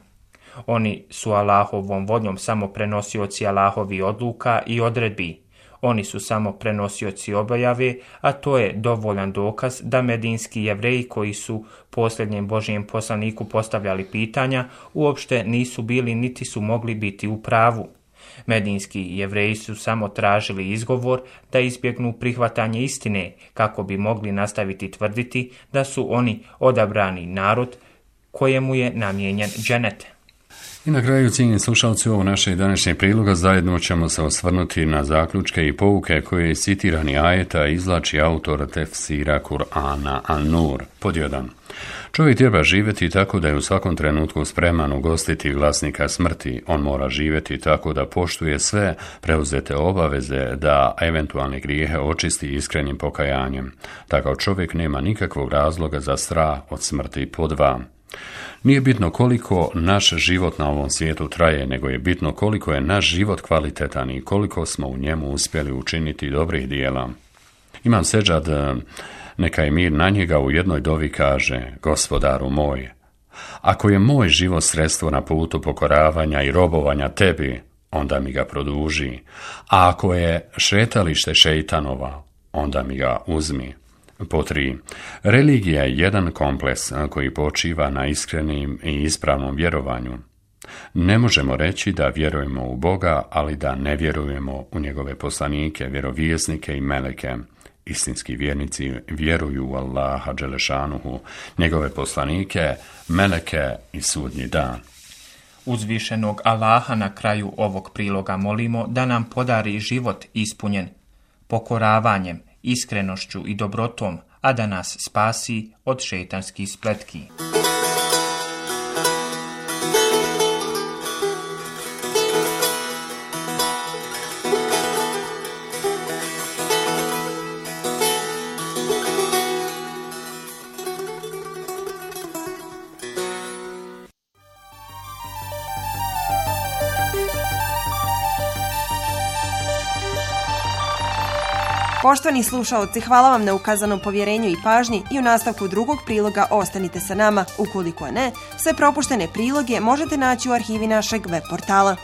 Oni su Allahovom voljom samo prenosioci Allahovi odluka i odredbi. Oni su samo prenosioci objave, a to je dovoljan dokaz da medinski Jevreji koji su posljednjem Božjem poslaniku postavljali pitanja, uopšte nisu bili niti su mogli biti u pravu. Medinski Jevreji su samo tražili izgovor da izbjegnu prihvatanje istine, kako bi mogli nastaviti tvrditi da su oni odabrani narod kojemu je namijenjen dženet. I na kraju, cijenjeni slušalci, ovo naše današnje priloga zajedno ćemo se osvrnuti na zaključke i pouke koje iz citirani ajeta izvlači autor tefsira Kur'ana An-Nur. Pod jedan. Čovjek treba živjeti tako da je u svakom trenutku spreman ugostiti vlasnika smrti. On mora živjeti tako da poštuje sve preuzete obaveze, da eventualne grijehe očisti iskrenim pokajanjem. Takav čovjek nema nikakvog razloga za strah od smrti. Pod dva. Nije bitno koliko naš život na ovom svijetu traje, nego je bitno koliko je naš život kvalitetan i koliko smo u njemu uspjeli učiniti dobrih dijela. Imam Seđad, neka je mir na njega, u jednoj dovi kaže: Gospodaru moj, ako je moj život sredstvo na putu pokoravanja i robovanja tebi, onda mi ga produži, a ako je šetalište šeitanova, onda mi ga uzmi. Po tri. Religija je jedan kompleks koji počiva na iskrenim i ispravnom vjerovanju. Ne možemo reći da vjerujemo u Boga, ali da ne vjerujemo u njegove poslanike, vjerovjesnike i meleke. Istinski vjernici vjeruju u Allaha Đelešanuhu, njegove poslanike, meleke i sudnji dan. Uzvišenog Allaha na kraju ovog priloga molimo da nam podari život ispunjen pokoravanjem, iskrenošću i dobrotom, a da nas spasi od šejtanskih spletki. Poštovani slušaoci, hvala vam na ukazanom povjerenju i pažnji i u nastavku drugog priloga ostanite sa nama. Ukoliko ne, sve propuštene priloge možete naći u arhivi našeg web portala.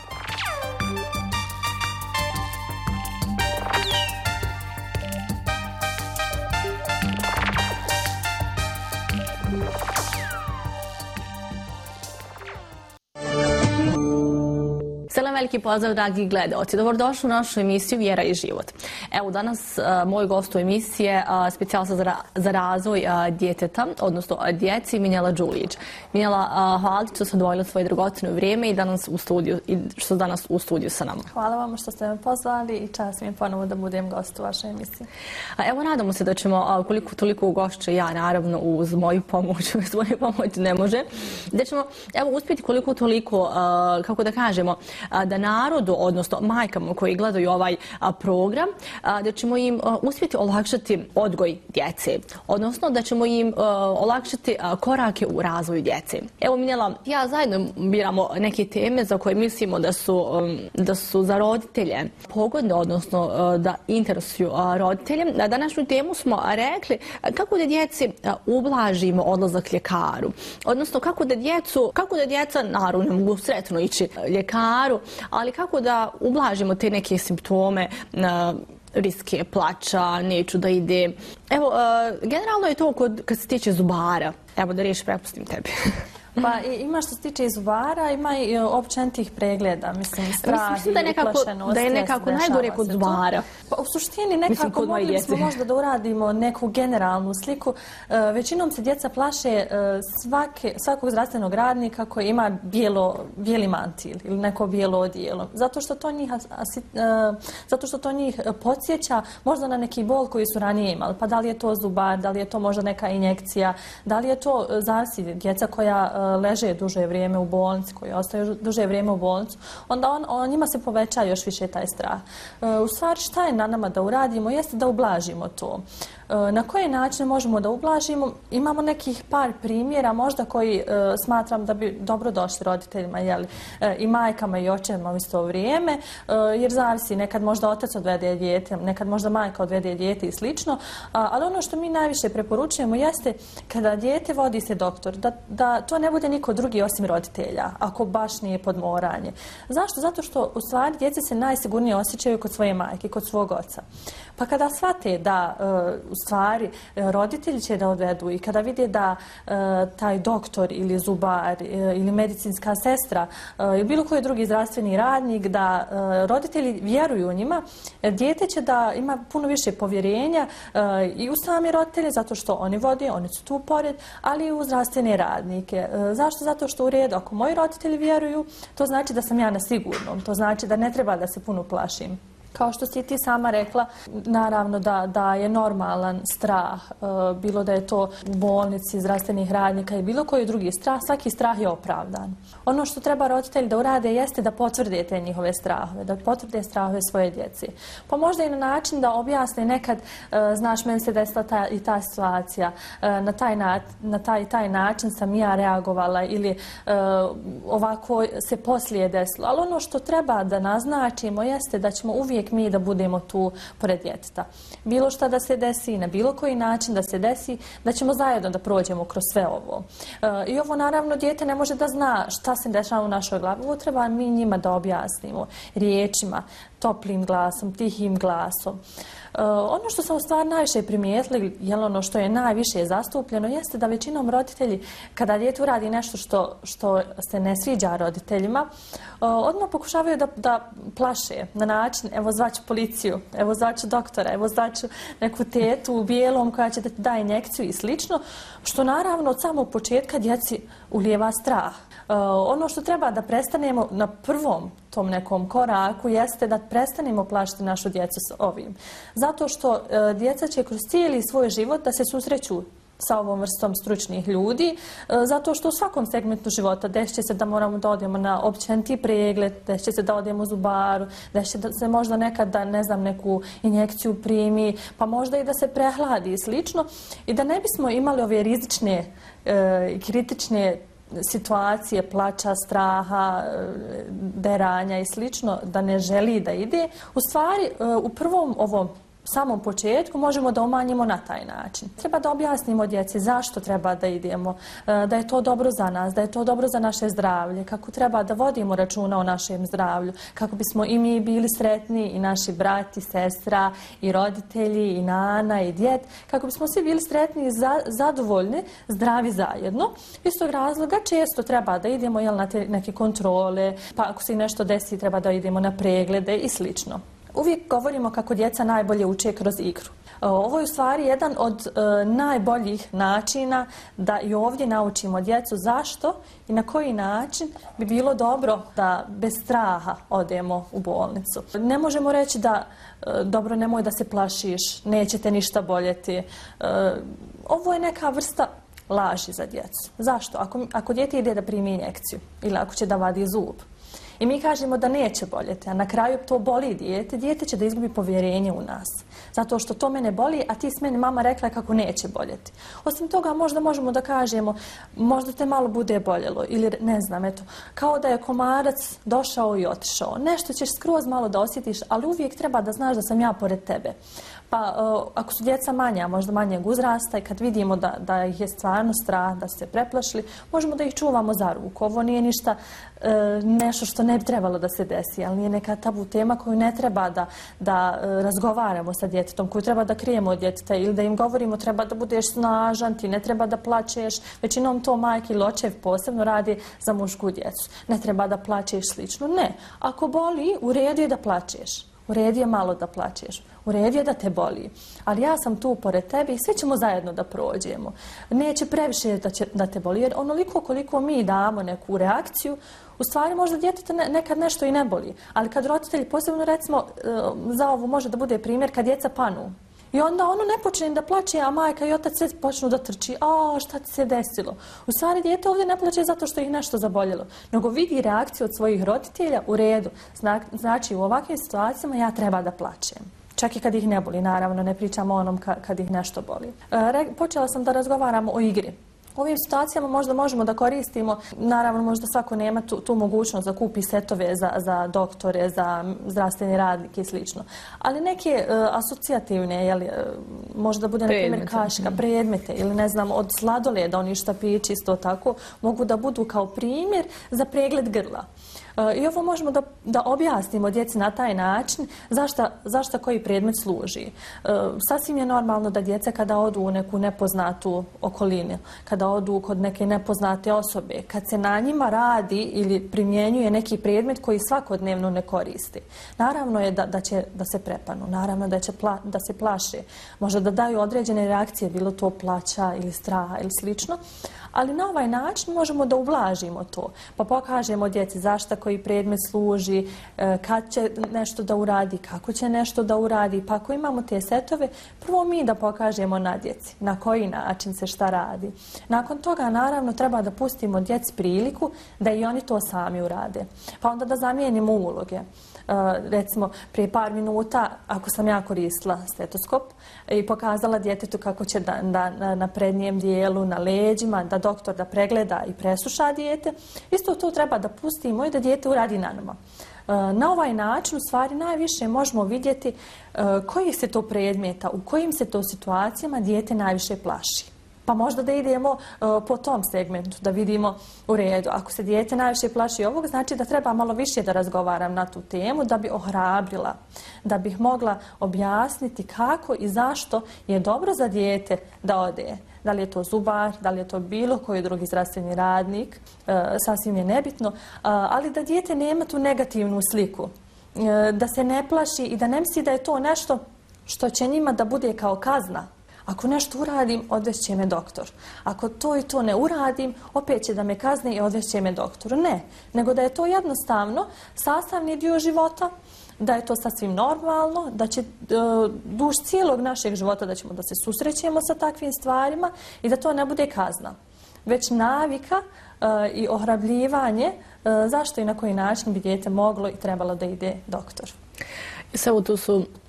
veliki pozdrav, dragi gledaoci. Dobrodošli u našu emisiju Vjera i život. Evo, danas uh, moj gost u emisiji je uh, specijalista za, ra za razvoj uh, djeteta, odnosno uh, djeci, Minjela Đulić. Minjela, uh, hvala ti što ste odvojili svoje dragocjeno vrijeme i danas u studiju, i što ste danas u studiju sa nama. Hvala vam što ste me pozvali i čast mi je ponovo da budem gost u vašoj emisiji. Uh, evo, nadamo se da ćemo uh, koliko toliko ugošće ja, naravno, uz moju pomoć, uz moju pomoć ne može, da ćemo, evo, uspjeti koliko toliko, uh, kako da kažemo, uh, da narodu, odnosno majkama koji gledaju ovaj uh, program, uh, da ćemo im uh, uspjeti olakšati odgoj djece, odnosno da ćemo im uh, olakšati uh, korake u razvoju djece. Evo, Minjela, ja zajedno biramo neke teme za koje mislimo da su, um, da su za roditelje pogodne, odnosno uh, da interesuju uh, roditelje. Na današnju temu smo rekli uh, kako da djeci uh, ublažimo odlazak ljekaru, odnosno kako da djecu, kako da djeca, naravno ne mogu sretno ići ljekaru, ali kako da ublažimo te neke simptome, uh, riske plača, neću da ide. Evo, uh, generalno je to kod, kad se tiče zubara. Evo da riješi, prepustim tebi. Pa ima što se tiče i zubara, ima i općenitih pregleda, mislim, strah mislim, da je nekako, i uplašenost. Da je nekako najgore kod zubara. Pa u suštini nekako mogli smo možda da uradimo neku generalnu sliku. E, većinom se djeca plaše e, svake, svakog zdravstvenog radnika koji ima bijelo, bijeli mantil ili neko bijelo odijelo. Zato što to njih, asi, e, zato što to njih podsjeća možda na neki bol koji su ranije imali. Pa da li je to zubar, da li je to možda neka injekcija, da li je to zavisi djeca koja leže duže vrijeme u bolnici, koji ostaju duže vrijeme u bolnicu, onda on, on njima se poveća još više taj strah. E, u stvari šta je na nama da uradimo jeste da ublažimo to. E, na koji način možemo da ublažimo? Imamo nekih par primjera možda koji e, smatram da bi dobro došli roditeljima, jeli, e, i majkama i očevima u isto vrijeme, e, jer zavisi, nekad možda otac odvede dijete, nekad možda majka odvede dijete i slično, a, ali ono što mi najviše preporučujemo jeste kada dijete vodi se doktor, da, da to ne bude niko drugi osim roditelja, ako baš nije podmoranje. Zašto? Zato što u stvari djeca se najsigurnije osjećaju kod svoje majke, kod svog oca. Pa kada shvate da e, u stvari e, roditelji će da odvedu i kada vide da e, taj doktor ili zubar e, ili medicinska sestra e, ili bilo koji drugi zdravstveni radnik, da e, roditelji vjeruju njima, e, dijete će da ima puno više povjerenja e, i u sami roditelje, zato što oni vode, oni su tu pored, ali i u zdravstvene radnike. E, zašto? Zato što u redu, ako moji roditelji vjeruju, to znači da sam ja na sigurnom, to znači da ne treba da se puno plašim. Kao što si ti sama rekla, naravno da, da je normalan strah, e, bilo da je to u bolnici, zdravstvenih radnika i bilo koji drugi strah, svaki strah je opravdan. Ono što treba roditelji da urade jeste da potvrde te njihove strahove, da potvrde strahove svoje djece. Pa možda i na način da objasne nekad, e, znaš, meni se desila ta, i ta situacija, e, na, taj na, na taj taj način sam ja reagovala ili e, ovako se poslije desilo. Ali ono što treba da naznačimo jeste da ćemo uvijek mi da budemo tu pored djeteta. Bilo šta da se desi, na bilo koji način da se desi, da ćemo zajedno da prođemo kroz sve ovo. E, I ovo naravno dijete ne može da zna šta se dešava u našoj glavi. Ovo treba mi njima da objasnimo riječima, toplim glasom, tihim glasom. Uh, ono što sam u stvari najviše primijetili, jel ono što je najviše zastupljeno, jeste da većinom roditelji, kada dijete uradi nešto što, što se ne sviđa roditeljima, uh, odmah pokušavaju da, da plaše na način, evo zvaću policiju, evo zvaću doktora, evo zvaću neku tetu u bijelom koja će da ti da injekciju i slično, što naravno od samog početka djeci ulijeva strah. Uh, ono što treba da prestanemo na prvom tom nekom koraku jeste da prestanemo plašiti našu djecu s ovim. Zato što uh, djeca će kroz cijeli svoj život da se susreću sa ovom vrstom stručnih ljudi, uh, zato što u svakom segmentu života desit će se da moramo da odemo na općeniti pregled, desit će se da odemo u zubaru, desit će da se možda nekad da, ne znam, neku injekciju primi, pa možda i da se prehladi i slično. I da ne bismo imali ove rizične i uh, kritične situacije, plača, straha, deranja i slično, da ne želi da ide, u stvari u prvom ovom samom početku možemo da umanjimo na taj način. Treba da objasnimo djeci zašto treba da idemo, da je to dobro za nas, da je to dobro za naše zdravlje, kako treba da vodimo računa o našem zdravlju, kako bismo i mi bili sretni, i naši brati, sestra, i roditelji, i nana, i djed, kako bismo svi bili sretni i za, zadovoljni, zdravi zajedno. Iz tog razloga često treba da idemo jel, na te neke kontrole, pa ako se nešto desi treba da idemo na preglede i slično. Uvijek govorimo kako djeca najbolje uče kroz igru. Ovo je u stvari jedan od e, najboljih načina da i ovdje naučimo djecu zašto i na koji način bi bilo dobro da bez straha odemo u bolnicu. Ne možemo reći da e, dobro, nemoj da se plašiš, neće te ništa boljeti. E, ovo je neka vrsta laži za djecu. Zašto? Ako, ako dijete ide da primi injekciju ili ako će da vadi zub, i mi kažemo da neće boljeti, a na kraju to boli dijete, dijete će da izgubi povjerenje u nas. Zato što to mene boli, a ti s meni mama rekla kako neće boljeti. Osim toga, možda možemo da kažemo, možda te malo bude boljelo, ili ne znam, eto, kao da je komarac došao i otišao. Nešto ćeš skroz malo da osjetiš, ali uvijek treba da znaš da sam ja pored tebe. Pa ako su djeca manja, možda manjeg uzrasta i kad vidimo da, da ih je stvarno strah, da se preplašili, možemo da ih čuvamo za ruku. Ovo nije ništa e, nešto što ne bi trebalo da se desi, ali nije neka tabu tema koju ne treba da, da e, razgovaramo sa djetetom, koju treba da krijemo od djeteta ili da im govorimo treba da budeš snažan, ti ne treba da plačeš. Većinom to majke ili očev posebno radi za mušku djecu. Ne treba da plačeš slično. Ne. Ako boli, u redu je da plačeš. U redu je malo da plačeš. U redu je da te boli. Ali ja sam tu pored tebe i svi ćemo zajedno da prođemo. Neće previše da, će, da te boli. Jer onoliko koliko mi damo neku reakciju, u stvari možda djeteta ne, nekad nešto i ne boli. Ali kad roditelji, posebno recimo za ovo može da bude primjer kad djeca panu. I onda ono ne počne da plače, a majka i otac sve počnu da trči. A šta ti se desilo? U stvari dijete ovdje ne plače zato što ih nešto zaboljelo, nego vidi reakciju od svojih roditelja u redu. Zna, znači u ovakvim situacijama ja treba da plačem. Čak i kad ih ne boli, naravno, ne pričamo o onom ka, kad ih nešto boli. E, počela sam da razgovaram o igri. U ovim situacijama možda možemo da koristimo, naravno možda svako nema tu, tu mogućnost da kupi setove za, za doktore, za zdravstvene radnike i slično. Ali neke uh, asocijativne, jeli, uh, možda bude na primjer kaška, predmete ili ne znam od sladoleda, oni štapići isto tako, mogu da budu kao primjer za pregled grla. I ovo možemo da, da objasnimo djeci na taj način zašta, zašta koji predmet služi. E, sasvim je normalno da djeca kada odu u neku nepoznatu okolinu, kada odu kod neke nepoznate osobe, kad se na njima radi ili primjenjuje neki predmet koji svakodnevno ne koristi. Naravno je da, da će da se prepanu, naravno da će pla, da se plaše, možda da daju određene reakcije, bilo to plaća ili straha ili slično. Ali na ovaj način možemo da ublažimo to, pa pokažemo djeci zašta koji predmet služi, kad će nešto da uradi, kako će nešto da uradi. Pa ako imamo te setove, prvo mi da pokažemo na djeci na koji način se šta radi. Nakon toga, naravno, treba da pustimo djeci priliku da i oni to sami urade. Pa onda da zamijenimo uloge. Uh, recimo, prije par minuta, ako sam ja koristila stetoskop i pokazala djetetu kako će da, da na, na prednjem dijelu, na leđima, da doktor da pregleda i presluša dijete, isto to treba da pustimo i da dijete uradi na nama. Uh, na ovaj način, u stvari, najviše možemo vidjeti uh, kojih se to predmeta, u kojim se to situacijama dijete najviše plaši. Pa možda da idemo uh, po tom segmentu, da vidimo u redu. Ako se dijete najviše plaši ovog, znači da treba malo više da razgovaram na tu temu, da bi ohrabrila, da bih mogla objasniti kako i zašto je dobro za dijete da ode. Da li je to zubar, da li je to bilo koji drugi zdravstveni radnik, uh, sasvim je nebitno, uh, ali da dijete nema tu negativnu sliku, uh, da se ne plaši i da ne misli da je to nešto što će njima da bude kao kazna. Ako nešto uradim, odvešće me doktor. Ako to i to ne uradim, opet će da me kazne i odvešće me doktoru. Ne, nego da je to jednostavno sastavni dio života, da je to sasvim normalno, da će uh, duž cijelog našeg života da ćemo da se susrećemo sa takvim stvarima i da to ne bude kazna, već navika uh, i ohrabljivanje uh, zašto i na koji način bi dijete moglo i trebalo da ide doktor. Samo tu su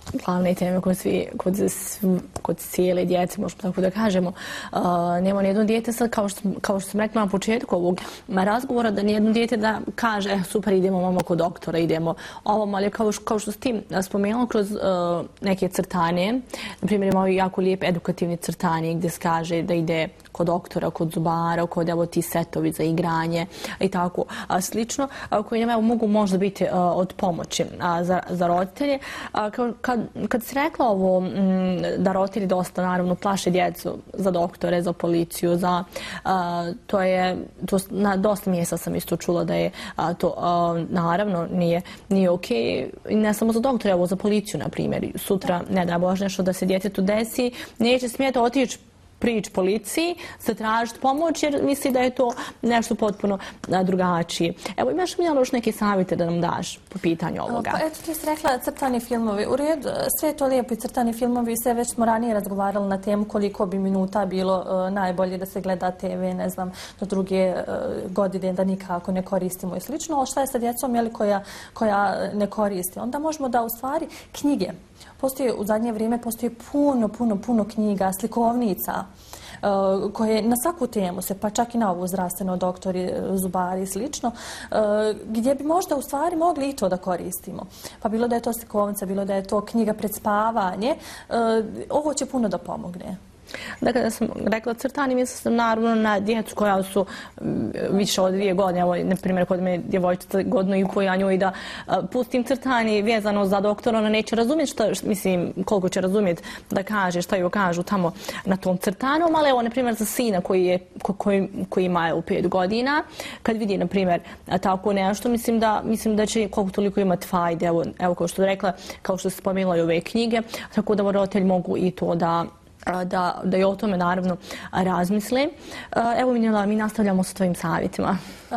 glavne teme kod, svi, kod, kod cijele djece, možemo tako da kažemo. Uh, nema nijedno dijete sad, kao što, kao što sam rekla na početku ovog razgovora, da nijedno dijete da kaže eh, super, idemo mama kod doktora, idemo ovom, ali kao, kao što s tim spomenula kroz uh, neke crtanje, na primjer imao jako lijep edukativni crtanje gdje se kaže da ide kod doktora, kod zubara, kod evo ti setovi za igranje i tako a, slično, a, koji nam evo, mogu možda biti a, od pomoći a, za, za roditelje. A, kad, kad si rekla ovo m, da roditelji dosta naravno plaše djecu za doktore, za policiju, za, a, to je, to, na dosta mjesta sam isto čula da je a, to a, naravno nije, nije ok. I ne samo za doktore, evo za policiju, na primjer. Sutra, ne da Bože, nešto da se djetetu desi, neće smjeti otići prič policiji, se tražiti pomoć jer misli da je to nešto potpuno drugačije. Evo, imaš li još neke savjete da nam daš po pitanju ovoga? Pa eto, ti si rekla crtani filmovi. U redu, sve je to lijepo i crtani filmovi, sve već smo ranije razgovarali na temu koliko bi minuta bilo uh, najbolje da se gleda te ve, ne znam, do druge uh, godine da nikako ne koristimo i slično. Ali šta je sa djecom, jeli, koja, koja ne koristi? Onda možemo da u stvari knjige. Postoji, u zadnje vrijeme postoji puno, puno, puno knjiga, slikovnica uh, koje na svaku temu se, pa čak i na ovu zdravstveno, doktori, zubari i slično, uh, gdje bi možda u stvari mogli i to da koristimo. Pa bilo da je to slikovnica, bilo da je to knjiga pred spavanje, uh, ovo će puno da pomogne. Dakle, da sam rekla crtani, mislim sam naravno na djecu koja su više od dvije godine. Evo, na primjer, kod me djevojčica godinu i po, ja njoj da uh, pustim crtani vezano za doktora, ona neće razumjeti što, mislim, koliko će razumjeti da kaže, šta joj kažu tamo na tom crtanom, ali evo, na primjer, za sina koji, je, ko, koji, koji ima u pet godina, kad vidi, na primjer, tako nešto, mislim da, mislim da će koliko toliko imati fajde, evo, evo kao što je rekla, kao što se spomenula i ove knjige, tako da roditelji mogu i to da Da, da i o tome naravno razmisle. Evo, Minjela, mi nastavljamo sa tvojim savjetima.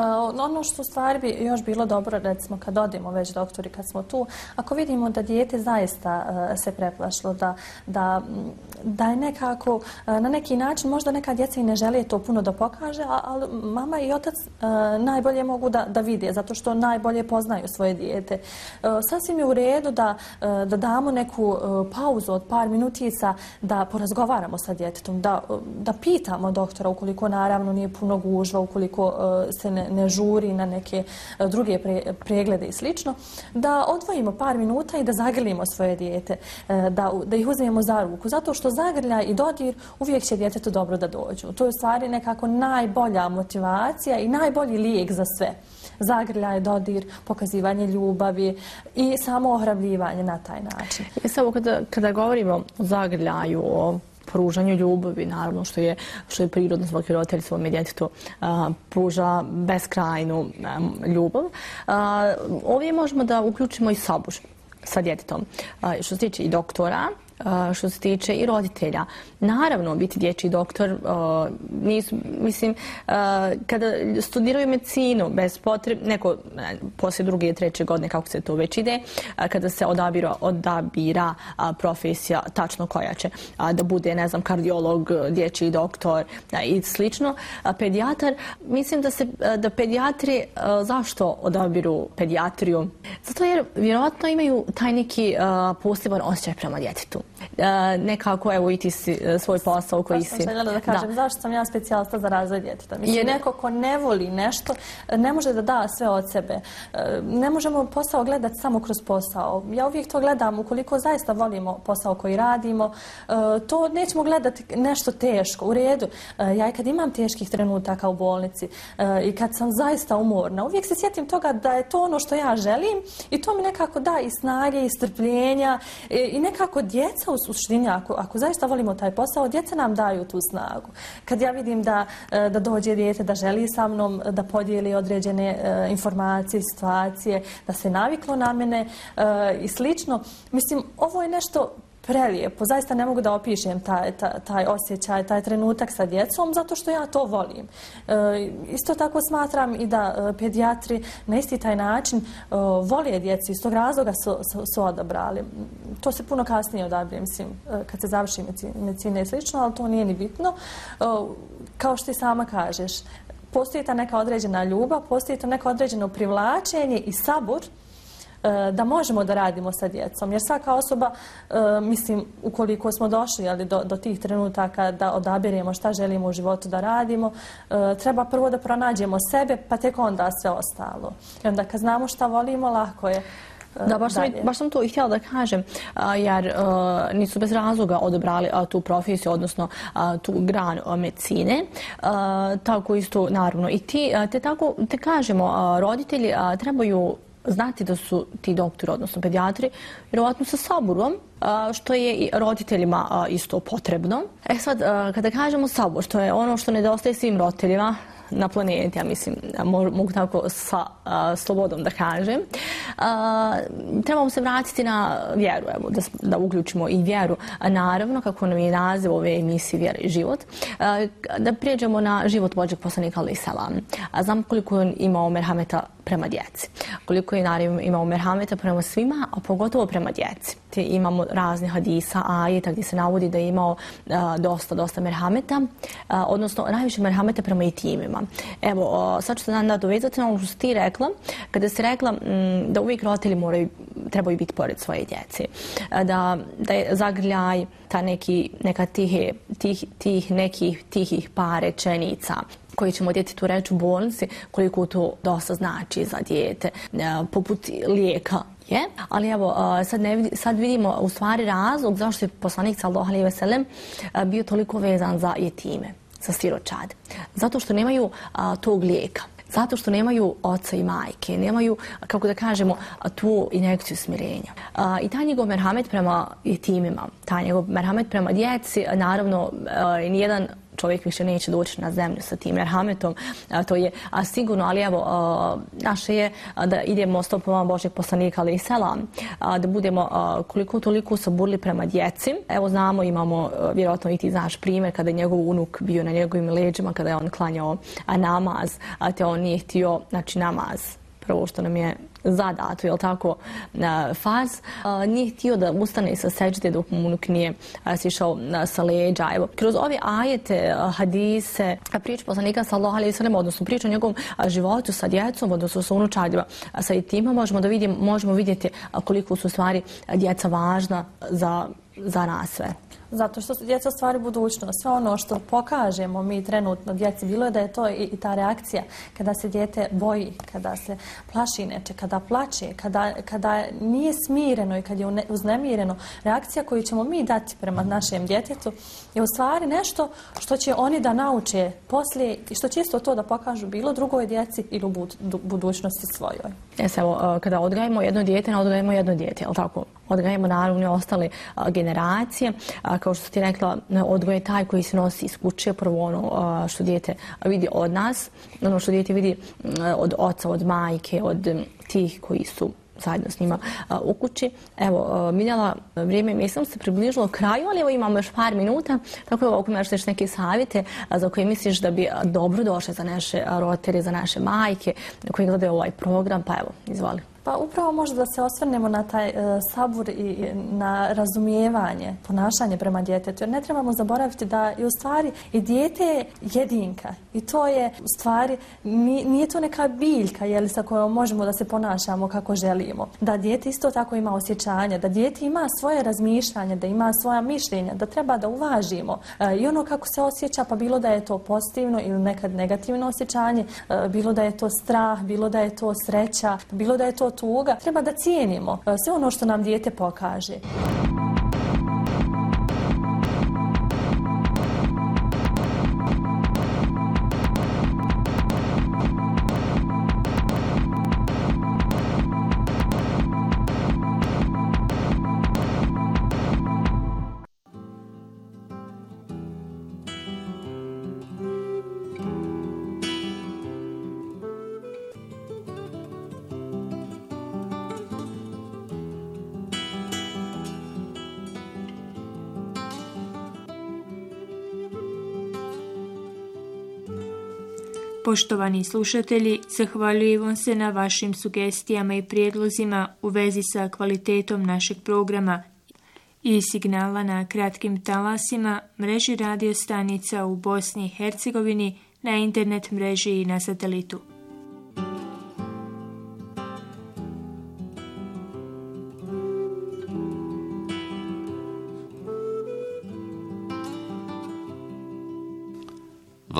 Ono što u stvari bi još bilo dobro, recimo kad odemo već doktori, kad smo tu, ako vidimo da dijete zaista se preplašilo, da, da, da je nekako na neki način, možda neka djeca i ne žele to puno da pokaže, ali mama i otac najbolje mogu da, da vide, zato što najbolje poznaju svoje dijete. Sasvim je u redu da, da damo neku pauzu od par minutica, da porazgovaramo sa djetetom, da, da pitamo doktora ukoliko naravno nije puno gužva, ukoliko se ne, ne žuri na neke druge pre, preglede i slično, da odvojimo par minuta i da zagrlimo svoje dijete, da, da ih uzmemo za ruku, zato što zagrljaj i dodir uvijek će djetetu dobro da dođu. To je u stvari nekako najbolja motivacija i najbolji lijek za sve. Zagrljaj, dodir, pokazivanje ljubavi i samo ohrabljivanje na taj način. I samo kada, kada govorimo o zagrljaju, o pružanju ljubavi, naravno što je, što je prirodno, svaki roditelj svome djetetu a, pruža beskrajnu a, ljubav. A, ovdje možemo da uključimo i sobu sa djetetom. A, što se tiče i doktora, Uh, što se tiče i roditelja. Naravno, biti dječji doktor, uh, nisu, mislim, uh, kada studiraju medicinu, bez potrebe, neko poslije druge i treće godine, kako se to već ide, uh, kada se odabira, odabira uh, profesija tačno koja će uh, da bude, ne znam, kardiolog, dječji doktor uh, i slično, uh, pedijatar, mislim da se, uh, da pedijatri, uh, zašto odabiru pedijatriju? Zato jer vjerojatno imaju taj neki uh, poseban osjećaj prema djetetu. Uh, nekako, evo, i ti si uh, svoj posao koji si... Zašto sam željela da kažem, da. Zašto sam ja specijalista za razvoj djeteta? Mislim, je neko ko ne voli nešto, ne može da da sve od sebe. Uh, ne možemo posao gledati samo kroz posao. Ja uvijek to gledam, ukoliko zaista volimo posao koji radimo, uh, to nećemo gledati nešto teško. U redu, uh, ja i kad imam teških trenutaka u bolnici uh, i kad sam zaista umorna, uvijek se sjetim toga da je to ono što ja želim i to mi nekako da i snage i strpljenja i, i nekako djeca u suštini, ako, ako zaista volimo taj posao, djeca nam daju tu snagu. Kad ja vidim da, da dođe dijete, da želi sa mnom da podijeli određene uh, informacije, situacije, da se naviklo na mene uh, i slično, mislim, ovo je nešto prelijepo. Zaista ne mogu da opišem taj, taj, taj osjećaj, taj trenutak sa djecom, zato što ja to volim. E, isto tako smatram i da e, pedijatri na isti taj način e, vole djecu, iz tog razloga su, su, su odabrali. To se puno kasnije odabire, mislim, e, kad se završi medicina i slično, ali to nije ni bitno. E, kao što ti sama kažeš, postoji ta neka određena ljubav, postoji to neko određeno privlačenje i sabor da možemo da radimo sa djecom. Jer svaka osoba, mislim, ukoliko smo došli ali, do, do tih trenutaka da odabiremo šta želimo u životu da radimo, treba prvo da pronađemo sebe, pa tek onda sve ostalo. I onda kad znamo šta volimo, lako je. Da, baš sam, baš sam to i htjela da kažem, jer uh, nisu bez razloga odabrali uh, tu profesiju, odnosno uh, tu granu uh, medicine. Uh, tako isto, naravno, i ti, uh, te tako, te kažemo, uh, roditelji uh, trebaju znati da su ti doktori, odnosno pedijatri, vjerovatno sa saburom, što je i roditeljima isto potrebno. E sad, kada kažemo sabor, što je ono što nedostaje svim roditeljima na planeti, ja mislim, mogu tako sa a, slobodom da kažem. A, trebamo se vratiti na vjeru, evo, da, da uključimo i vjeru. A, naravno, kako nam je naziv ove emisije Vjera i život, a, da prijeđemo na život Božjeg poslanika alejhi selam. A znam koliko je imao merhameta prema djeci. Koliko je naravno imao merhameta prema svima, a pogotovo prema djeci. Te imamo razne hadisa, ajeta gdje se navodi da je imao a, dosta, dosta merhameta, a, odnosno najviše merhameta prema jetimima. Evo, sad ću se da dovezati na ono što si ti rekla, kada si rekla m, da uvijek roditelji moraju, trebaju biti pored svoje djece. Da, da je zagrljaj, ta neki, neka tihe, tih, tih nekih tihih par rečenica koji ćemo djetetu reći u bolnici, koliko to dosta znači za dijete, poput lijeka. Je, ali evo, sad, ne, sad vidimo u stvari razlog zašto je poslanik sallallahu alejhi ve sellem bio toliko vezan za jetime, za siročad. Zato što nemaju a, tog lijeka. Zato što nemaju oca i majke, nemaju, kako da kažemo, tu injekciju smirenja. A, I taj njegov merhamet prema jetimima, taj njegov merhamet prema djeci, naravno, a, nijedan čovjek više neće doći na zemlju sa tim merhametom, a, to je a, sigurno, ali evo, a, naše je a, da idemo stopama Božjeg poslanika alejhi selam, a, da budemo a, koliko toliko saburli prema djeci. Evo znamo, imamo, a, vjerojatno i ti znaš primjer kada je njegov unuk bio na njegovim leđima, kada je on klanjao a, namaz, a te on nije htio, znači namaz, prvo što nam je zadato, jel tako, faz, nije htio da ustane sa seđde dok mu unuk nije sišao sa leđa. Evo, kroz ove ajete, hadise, priču poslanika sallallahu alejhi ve sellem, odnosno priču o njegovom životu sa djecom, odnosno sa unučadima, sa jetima, možemo da vidimo, možemo vidjeti koliko su stvari djeca važna za, za nas sve. Zato što su djeca stvari budućnost. Sve ono što pokažemo mi trenutno djeci, bilo je da je to i, i ta reakcija kada se dijete boji, kada se plaši neče, kada plače, kada, kada nije smireno i kad je uznemireno. Reakcija koju ćemo mi dati prema našem djetetu je u stvari nešto što će oni da nauče poslije i što će isto to da pokažu bilo drugoj djeci ili u bud, budućnosti svojoj. Jes, evo, kada odgajemo jedno dijete, ne odgajemo jedno dijete, jel tako? Odgajemo naravno i ostale a, generacije. A, kao što ti rekla, odgoj je taj koji se nosi iz kuće, prvo ono a, što dijete vidi od nas, ono što dijete vidi a, od oca, od majke, od m, tih koji su zajedno s njima a, u kući. Evo, Miljana, vrijeme mislim se približilo kraju, ali evo imamo još par minuta, tako evo, ako imaš još neke savjete a, za koje misliš da bi dobro došle za naše roditelje, za naše majke koji gledaju ovaj program, pa evo, izvoli. Pa upravo možda da se osvrnemo na taj e, sabur i na razumijevanje, ponašanje prema djetetu. Jer ne trebamo zaboraviti da je u stvari i dijete je jedinka. I to je u stvari, nije, nije to neka biljka jeli, sa kojom možemo da se ponašamo kako želimo. Da dijete isto tako ima osjećanja, da dijete ima svoje razmišljanje, da ima svoja mišljenja, da treba da uvažimo. E, I ono kako se osjeća, pa bilo da je to pozitivno ili nekad negativno osjećanje, e, bilo da je to strah, bilo da je to sreća, bilo da je to tuga, treba da cijenimo sve ono što nam dijete pokaže. Poštovani slušatelji, zahvaljujem vam se na vašim sugestijama i prijedlozima u vezi sa kvalitetom našeg programa i signala na kratkim talasima, mreži radio stanica u Bosni i Hercegovini, na internet mreži i na satelitu.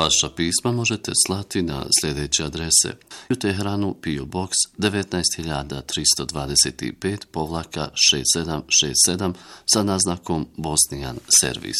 Vaša pisma možete slati na sljedeće adrese: u Teheranu P O Box devetnaest hiljada tristo dvadeset pet povlaka šest sedam šest sedam sa naznakom Bosnijan servis.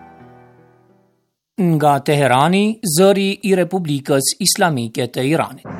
Nga Teherani, zëri i Republikës Islamike të Iranit.